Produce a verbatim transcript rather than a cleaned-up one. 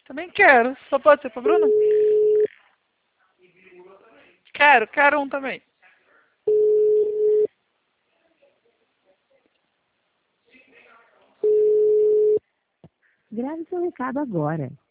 Também quero. Só pode ser pra Bruna? Quero, quero um também. Grave seu recado agora.